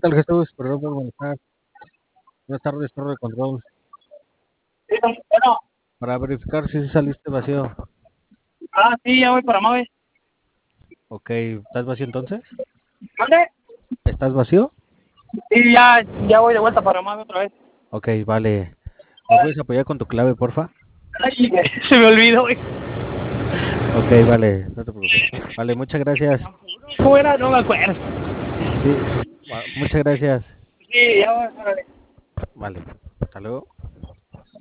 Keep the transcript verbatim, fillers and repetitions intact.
tal, Jesús? Perdón por molestar. Buenas tardes, torre de control. Sí, bueno, Para verificar si saliste vacío. ah, sí, ya voy para Mave. Ok, ¿estás vacío entonces? ¿Dónde? ¿Estás vacío? Sí, ya, ya voy de vuelta para Mave otra vez. Ok, vale. ¿Me puedes apoyar con tu clave, porfa? Ay, se me olvidó, güey. Ok, vale, no te preocupes. Vale, muchas gracias. ¿Cómo era? No me acuerdo. Sí, va- muchas gracias. Sí, ya voy, órale. Vale, hasta luego.